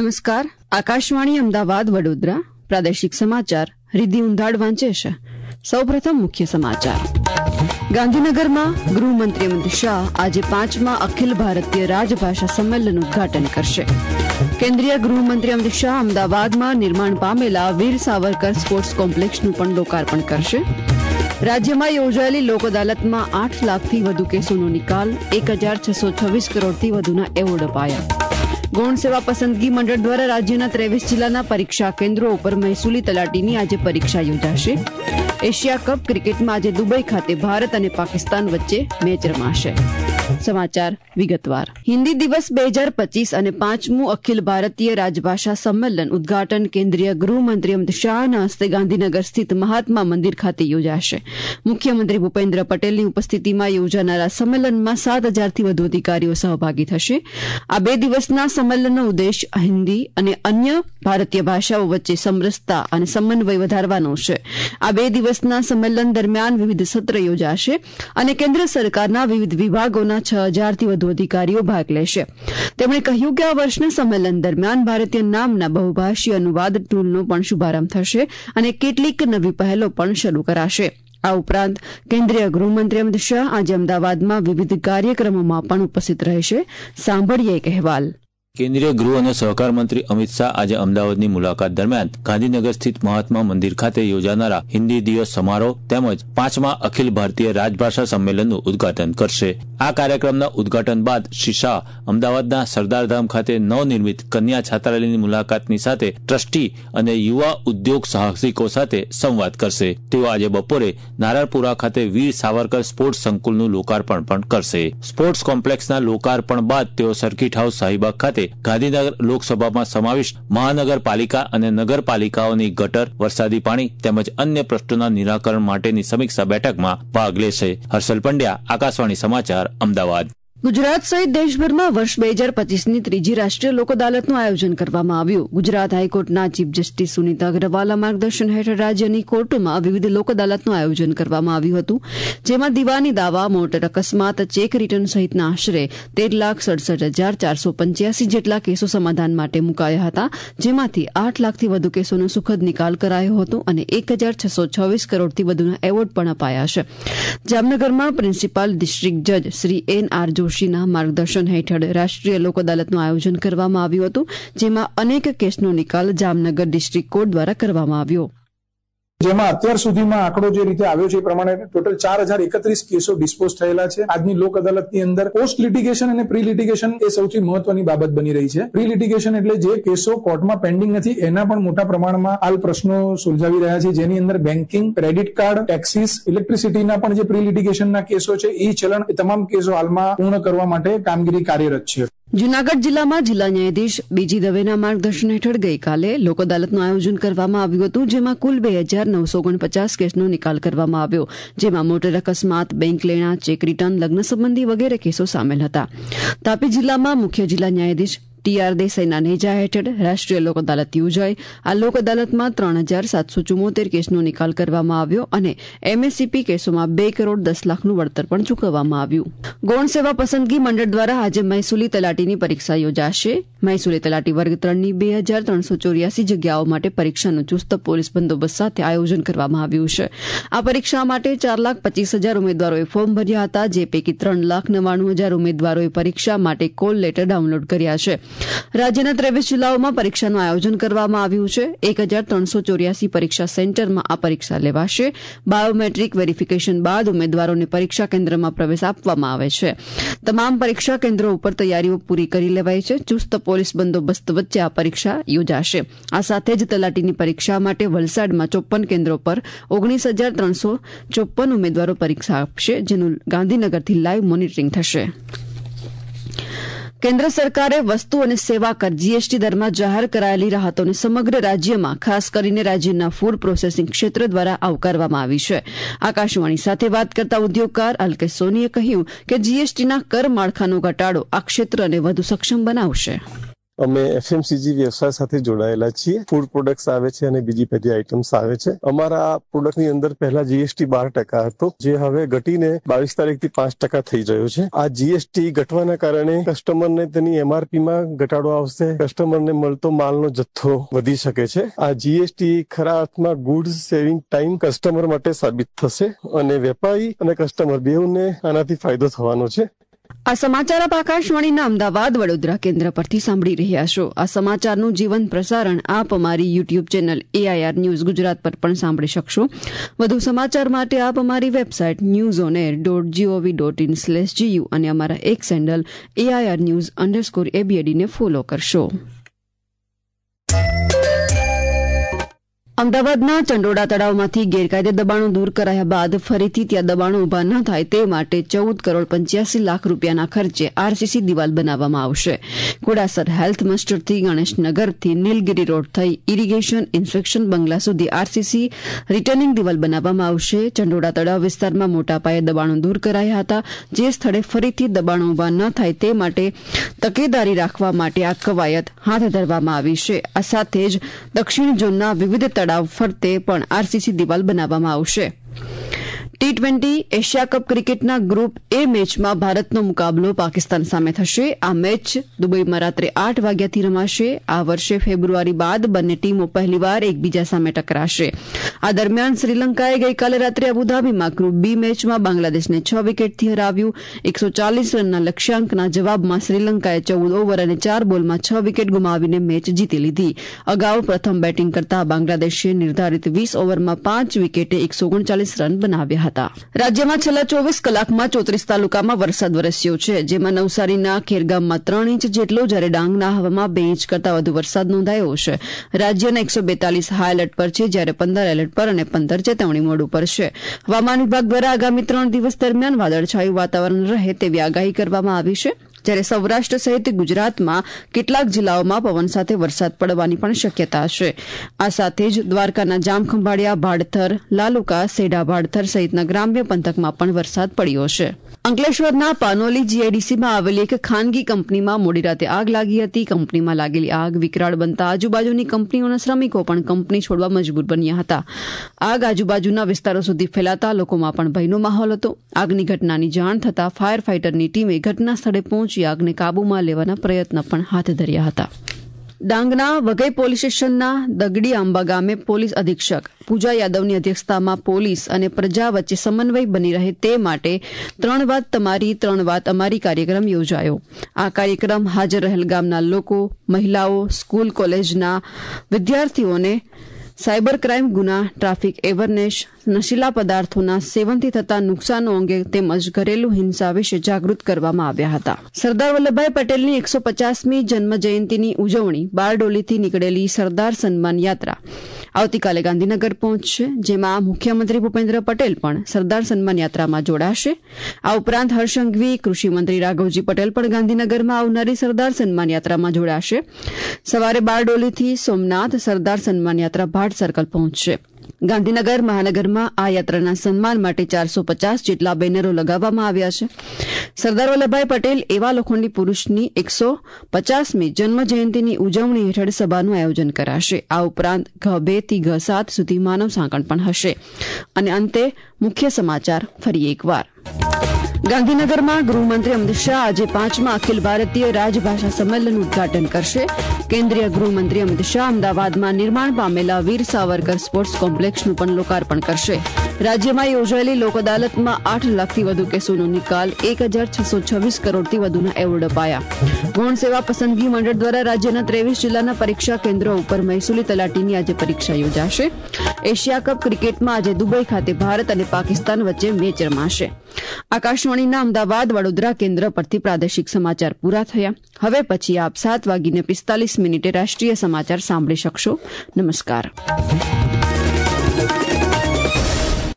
નમસ્કાર. આકાશવાણી અમદાવાદ વડોદરા પ્રાદેશિક સમાચાર રિદ્ધિ ઉંધાડ વાંચે છે. સૌપ્રથમ મુખ્ય સમાચાર. ગાંધીનગરમાં ગૃહમંત્રી અમિત શાહ આજે 5મા અખિલ ભારતીય રાજભાષા સંમેલનનું ઉદઘાટન કરશે. કેન્દ્રીય ગૃહમંત્રી અમિત શાહ અમદાવાદમાં નિર્માણ પામેલા વીર સાવરકર સ્પોર્ટ્સ કોમ્પ્લેક્સનું પણ લોકાર્પણ કરશે. રાજ્યમાં યોજાયેલી લોક અદાલતમાં 8 લાખથી વધુ કેસોનો નિકાલ, 1626 કરોડથી વધુના એવોર્ડ અપાયા. ગૌણ સેવા પસંદગી મંડળ દ્વારા રાજ્યના 23 જિલ્લાના પરીક્ષા કેન્દ્રો ઉપર મહેસૂલી તલાટીની આજે પરીક્ષા યોજાશે. એશિયા કપ ક્રિકેટમાં આજે દુબઈ ખાતે ભારત અને પાકિસ્તાન વચ્ચે મેચ રમાશે. સમાચાર વિગતવાર. હિન્દી દિવસ 2025 અને 5મું અખિલ ભારતીય રાજભાષા સંમેલન ઉદઘાટન કેન્દ્રીય ગૃહમંત્રી અમિત શાહના હસ્તે ગાંધીનગર સ્થિત મહાત્મા મંદિર ખાતે યોજાશે. મુખ્યમંત્રી ભૂપેન્દ્ર પટેલની ઉપસ્થિતિમાં યોજાનારા સંમેલનમાં 7,000થી વધુ અધિકારીઓ સહભાગી થશે. આ 2 દિવસના સંમેલનનો ઉદ્દેશ હિન્દી અને અન્ય ભારતીય ભાષાઓ વચ્ચે સમરસતા અને સમન્વય વધારવાનો છે. આ 2 દિવસના સંમેલન દરમિયાન વિવિધ સત્ર યોજાશે અને કેન્દ્ર સરકારના વિવિધ વિભાગોના 6,000થી વધુ અધિકારીઓ ભાગ લેશે. તેમણે કહ્યું કે આ વર્ષના સંમેલન દરમિયાન ભારતીય નામના બહુભાષી અનુવાદ ટૂલનો પણ શુભારંભ થશે અને કેટલીક નવી પહેલો પણ શરૂ કરાશે. આ ઉપરાંત કેન્દ્રીય ગૃહમંત્રી અમિત શાહ આજે અમદાવાદમાં વિવિધ કાર્યક્રમોમાં પણ ઉપસ્થિત રહેશે. સાંભળીએ એક અહેવાલ. કેન્દ્રીય ગૃહ અને સહકાર મંત્રી અમિત શાહ આજે અમદાવાદની મુલાકાત દરમિયાન ગાંધીનગર સ્થિત મહાત્મા મંદિર ખાતે યોજાનારા હિન્દી દિવસ સમારોહ તેમજ 5મા અખિલ ભારતીય રાજભાષા સંમેલનનું ઉદઘાટન કરશે. આ કાર્યક્રમના ઉદઘાટન બાદ શ્રી શાહ અમદાવાદના સરદારધામ ખાતે નવનિર્મિત કન્યા છાત્રાલયની મુલાકાતની સાથે ટ્રસ્ટી અને યુવા ઉદ્યોગ સાહસિકો સાથે સંવાદ કરશે. તેઓ આજે બપોરે નારાયણપુરા ખાતે વીર સાવરકર સ્પોર્ટ્સ સંકુલનું લોકાર્પણ પણ કરશે. સ્પોર્ટ્સ કોમ્પ્લેક્સના લોકાર્પણ બાદ તેઓ સર્કિટ હાઉસ શાહીબાગ ખાતે ગાંધીનગર લોકસભામાં સમાવિષ્ટ મહાનગરપાલિકા અને નગરપાલિકાઓની ગટર, વરસાદી પાણી તેમજ અન્ય પ્રશ્નોના નિરાકરણ માટેની સમીક્ષા બેઠકમાં ભાગ લેશે. હર્ષલ પંડ્યા, આકાશવાણી સમાચાર, અમદાવાદ. ગુજરાત સહિત દેશભરમાં વર્ષ 2025ની ત્રીજી રાષ્ટ્રીય લોક અદાલતનું આયોજન કરવામાં આવ્યું. ગુજરાત હાઈકોર્ટના ચીફ જસ્ટિસ સુનીતા અગ્રવાલના માર્ગદર્શન હેઠળ રાજ્યની કોર્ટોમાં વિવિધ લોક અદાલતનું આયોજન કરવામાં આવ્યું હતું, જેમાં દીવાની દાવા, મોટર અકસ્માત, ચેક રિટર્ન સહિતના આશરે 13,67,485 જેટલા કેસો સમાધાન માટે મુકાયા હતા, જેમાંથી 8 લાખથી વધુ કેસોનો સુખદ નિકાલ કરાયો હતો અને 1626 કરોડથી વધુના એવોર્ડ પણ અપાયા છે. જામનગરમાં પ્રિન્સિપાલ ડિસ્ટ્રિક્ટ જજ શ્રી N.R. જોશીના માર્ગદર્શન હેઠળ રાષ્ટ્રીય લોક અદાલતનું આયોજન કરવામાં આવ્યું હતું, જેમાં અનેક કેસનો નિકાલ જામનગર ડિસ્ટ્રિક્ટ કોર્ટ દ્વારા કરવામાં આવ્યો. જેમાં અત્યાર સુધીમાં આંકડો જે રીતે આવ્યો છે એ પ્રમાણે ટોટલ 4,031 કેસો ડિસ્પોઝ થયેલા છે. આજની લોક અદાલતની અંદર પોસ્ટ લિટિગેશન અને પ્રી લિટિગેશન એ સૌથી મહત્વની બાબત બની રહી છે. પ્રી લિટિગેશન એટલે જે કેસો કોર્ટમાં પેન્ડિંગ નથી એના પણ મોટા પ્રમાણમાં હાલ પ્રશ્નો સુલઝાવી રહ્યા છે, જેની અંદર બેન્કિંગ, ક્રેડિટ કાર્ડ, ટેક્સીસ, ઇલેક્ટ્રિસિટીના પણ જે પ્રી લિટિગેશનના કેસો છે એ ચલણ એ તમામ કેસો હાલમાં પૂર્ણ કરવા માટે કામગીરી કાર્યરત છે. જૂનાગઢ જિલ્લામાં જિલ્લા ન્યાયાધીશ બીજી દવેના માર્ગદર્શન હેઠળ ગઈકાલે લોક અદાલતનું આયોજન કરવામાં આવ્યું હતું, જેમાં કુલ 2,949 કેસનો નિકાલ કરવામાં આવ્યો, જેમાં મોટર અકસ્માત, બેંક લેણા, ચેક રિટર્ન, લગ્ન સંબંધી વગેરે કેસો સામેલ હતા. તાપી જિલ્લામાં મુખ્ય જિલ્લા ન્યાયાધીશ TR દેસાઈના નેજા હેઠળ રાષ્ટ્રીય લોક અદાલત યોજાઈ. આ લોક અદાલતમાં 3,774 કેસનો નિકાલ કરવામાં આવ્યો અને MSCP કેસોમાં 2 કરોડ 10 લાખનું વળતર પણ ચૂકવવામાં આવ્યું. ગૌણ સેવા પસંદગી મંડળ દ્વારા આજે મહેસૂલી તલાટીની પરીક્ષા યોજાશે. મહેસૂલી તલાટી વર્ગ 3ની 2,384 જગ્યાઓ માટે પરીક્ષાનું ચુસ્ત પોલીસ બંદોબસ્ત સાથે આયોજન કરવામાં આવ્યું છે. આ પરીક્ષા માટે 4,25,000 ઉમેદવારોએ ફોર્મ ભર્યા હતા, જે પૈકી 3,99,000 ઉમેદવારોએ પરીક્ષા માટે કોલ લેટર ડાઉનલોડ કર્યા છે. રાજ્યના 23 જિલ્લાઓમાં પરીક્ષાનું આયોજન કરવામાં આવ્યું છે. 1,384 પરીક્ષા સેન્ટરમાં આ પરીક્ષા લેવાશે. બાયોમેટ્રિક વેરિફિકેશન બાદ ઉમેદવારોને પરીક્ષા કેન્દ્રમાં પ્રવેશ આપવામાં આવે છે. તમામ પરીક્ષા કેન્દ્રો ઉપર તૈયારીઓ પૂરી કરી લેવાઈ છે. ચુસ્ત પોલીસ બંદોબસ્ત વચ્ચે આ પરીક્ષા યોજાશે. આ સાથે જ તલાટીની પરીક્ષા માટે વલસાડમાં 54 કેન્દ્રો પર 19,354 ઉમેદવારો પરીક્ષા આપશે, જેનું ગાંધીનગરથી લાઈવ મોનિટરિંગ થશે. કેન્દ્ર સરકારે વસ્તુ અને સેવા કર GST દરમાં જાહેર કરાયેલી રાહતોને સમગ્ર રાજ્યમાં, ખાસ કરીને રાજ્યના ફૂડ પ્રોસેસિંગ ક્ષેત્ર દ્વારા આવકારવામાં આવી છે. આકાશવાણી સાથે વાત કરતા ઉદ્યોગકાર અલ્કેશ સોનીએ કહ્યું કે GSTના કર માળખાનો ઘટાડો આ ક્ષેત્રને વધુ સક્ષમ બનાવશે. અમે FMCG વ્યવસાય સાથે જોડાયેલા છીએ. ફૂડ પ્રોડક્ટ્સ આવે છે અને બીજી બધી આઇટમ્સ આવે છે. અમારા પ્રોડક્ટની અંદર પહેલા GST 12% હતો, જે હવે ઘટીને 22 તારીખથી 5% થઈ રહ્યો છે. આ GST ઘટવાના કારણે કસ્ટમરને તેની MRP માં ઘટાડો આવશે, કસ્ટમરને મળતો માલનો જથ્થો વધી શકે છે. આ GST ખરા અર્થમાં ગુડ્સ સેવિંગ ટાઈમ કસ્ટમર માટે સાબિત થશે અને વેપારી અને કસ્ટમર બેઉને આનાથી ફાયદો થવાનો છે. આ સમાચાર આપ આકાશવાણીના અમદાવાદ વડોદરા કેન્દ્ર પરથી સાંભળી રહ્યા છો. આ સમાચારનું જીવંત પ્રસારણ આપ અમારી YouTube channel AIR news Gujarat પર પણ સાંભળી શકશો. વધુ સમાચાર માટે આપ અમારી વેબસાઇટ newsonair.gov.in/gu અને અમારા એક્સ હેન્ડલ AIR News_ABAD ને ફોલો કરશો. અમદાવાદના ચંડોળા તળાવમાંથી ગેરકાયદે દબાણો દૂર કરાયા બાદ ફરીથી ત્યાં દબાણો ઉભા ન થાય તે માટે 14.85 કરોડ રૂપિયાના ખર્ચે RCC દિવાલ બનાવવામાં આવશે. ઘોડાસર હેલ્થ મસ્ટરથી ગણેશનગરથી નીલગિરી રોડ થઈ ઇરિગેશન ઇન્સ્પેક્શન બંગલા સુધી RCC રિટર્નિંગ દિવાલ બનાવવામાં આવશે. ચંડોળા તળાવ વિસ્તારમાં મોટા પાયે દબાણો દૂર કરાયા હતા, જે સ્થળે ફરીથી દબાણો ઉભા ન થાય તે માટે તકેદારી રાખવા માટે આ કવાયત હાથ ધરવામાં આવી છે. આ સાથે જ દક્ષિણ ઝોનના વિવિધ તળાવ ફરતે પણ RCC દિવાલ બનાવવામાં આવશે. T20 એશિયા કપ ક્રિકેટના ગ્રુપ A મેચમાં ભારતનો મુકાબલો પાકિસ્તાન સામે થશે. આ મેચ દુબઈમાં રાત્રે 8 વાગ્યાથી રમાશે. આ વર્ષે ફેબ્રુઆરી બાદ બંને ટીમો પહેલીવાર એકબીજા સામે ટકરાશે. આ દરમિયાન શ્રીલંકાએ ગઈકાલે રાત્રે અબુધાબીમાં ગ્રુપ B મેચમાં બાંગ્લાદેશને 6 વિકેટથી હરાવ્યું. 140 રનના લક્ષ્યાંકના જવાબમાં શ્રીલંકાએ 14 ઓવર અને 4 બોલમાં 6 વિકેટ ગુમાવીને મેચ જીતી લીધી. અગાઉ પ્રથમ બેટિંગ કરતા બાંગ્લાદેશે નિર્ધારિત 20 ઓવરમાં 5 વિકેટે 139 રન બનાવ્યા હતા. રાજ્યમાં છેલ્લા 24 કલાકમાં 34 તાલુકામાં વરસાદ વરસ્યો છે, જેમાં નવસારીના ખેરગામમાં 3 ઇંચ જેટલો, જ્યારે ડાંગના હવામાં 2 ઇંચ કરતાં વધુ વરસાદ નોંધાયો છે. રાજ્યના 142 હાઈ એલર્ટ પર છે, જ્યારે 15 એલર્ટ પર અને 15 ચેતવણી મોડ ઉપર છે. હવામાન વિભાગ દ્વારા આગામી 3 દિવસ દરમિયાન વાદળછાયું વાતાવરણ રહે તેવી આગાહી કરવામાં આવી છે, જ્યારે સૌરાષ્ટ્ર સહિત ગુજરાતમાં કેટલાક જિલ્લાઓમાં પવન સાથે વરસાદ પડવાની પણ શક્યતા છે. આ સાથે જ દ્વારકાના જામખંભાળિયા, ભાડથર, લાલુકા, સેઢા ભાડથર સહિતના ગ્રામ્ય પંથકમાં પણ વરસાદ પડ્યો છે. અંકલેશ્વરના પાનોલી GIDCમાં આવેલી એક ખાનગી કંપનીમાં મોડી રાતે આગ લાગી હતી. કંપનીમાં લાગેલી આગ વિકરાળ બનતા આજુબાજુની કંપનીઓના શ્રમિકો પણ કંપની છોડવા મજબૂર બન્યા હતા. આગ આજુબાજુના વિસ્તારો સુધી ફેલાતા લોકોમાં પણ ભયનો માહોલ હતો. આગની ઘટનાની જાણ થતાં ફાયર ફાઇટરની ટીમે ઘટના સ્થળે પહોંચી આગને કાબૂમાં લેવાના પ્રયત્ન પણ હાથ ધર્યા હતા. ડાંગના વઘઈ પોલીસ સ્ટેશનના દગડી આંબા ગામે પોલીસ અધિક્ષક પૂજા યાદવની અધ્યક્ષતામાં પોલીસ અને પ્રજા વચ્ચે સમન્વય બની રહે તે માટે 3 વાત તમારી 3 વાત અમારી કાર્યક્રમ યોજાયો. આ કાર્યક્રમ હાજર રહેલ ગામના લોકો, મહિલાઓ, સ્કૂલ કોલેજના વિદ્યાર્થીઓને સાયબર ક્રાઇમ ગુના, ટ્રાફિક એવરનેસ, નશીલા પદાર્થોના સેવનથી થતા નુકસાનો અંગે તેમજ ઘરેલું હિંસા વિશે જાગૃત કરવામાં આવ્યા હતા. સરદાર વલ્લભભાઈ પટેલની 150મી જન્મ જયંતિની ઉજવણી બારડોલીથી નીકળેલી સરદાર સન્માન યાત્રા આવતીકાલે ગાંધીનગર પહોંચશે, જેમાં મુખ્યમંત્રી ભૂપેન્દ્ર પટેલ પણ સરદાર સન્માન યાત્રામાં જોડાશે. આ ઉપરાંત હર્ષ સંઘવી, કૃષિમંત્રી રાઘવજી પટેલ પણ ગાંધીનગરમાં આવનારી સરદાર સન્માન યાત્રામાં જોડાશે. સવારે બારડોલીથી સોમનાથ સરદાર સન્માન યાત્રા ભાટ સર્કલ પહોંચશે. ગાંધીનગર મહાનગરમાં આ યાત્રાના સન્માન માટે 450 જેટલા બેનરો લગાવવામાં આવ્યા છે. સરદાર વલ્લભભાઈ પટેલ એવા લોખંડી પુરુષની 150મી જન્મ જયંતિની ઉજવણી હેઠળ સભાનું આયોજન કરાશે. આ ઉપરાંત G2 થી G7 સુધી માનવ સાંકળ પણ હશે. અને અંતે મુખ્ય સમાચાર ફરી એકવાર. ગાંધીનગરમાં ગૃહમંત્રી અમિત શાહ આજે 5મા અખિલ ભારતીય રાજભાષા સંમેલનનું ઉદઘાટન કરશે. કેન્દ્રીય ગૃહમંત્રી અમિત શાહ અમદાવાદમાં નિર્માણ પામેલા વીર સાવરકર સ્પોર્ટ્સ કોમ્પ્લેક્સનું પણ લોકાર્પણ કરશે. રાજ્યમાં યોજાયેલી લોક અદાલતમાં 8 લાખથી વધુ કેસોનો નિકાલ, 1626 કરોડથી વધુના એવોર્ડ અપાયા. ગૌણ સેવા પસંદગી મંડળ દ્વારા રાજ્યના 23 જિલ્લાના પરીક્ષા કેન્દ્રો ઉપર મહેસૂલી તલાટીની આજે પરીક્ષા યોજાશે. એશિયા કપ ક્રિકેટમાં આજે દુબઈ ખાતે ભારત અને પાકિસ્તાન વચ્ચે મેચ રમાશે. આકાશવાણીના અમદાવાદ વડોદરા કેન્દ્ર પરથી પ્રાદેશિક સમાચાર પૂરા થયા. હવે પછી આપ 7:45 રાષ્ટ્રીય સમાચાર સાંભળી શકશો. નમસ્કાર.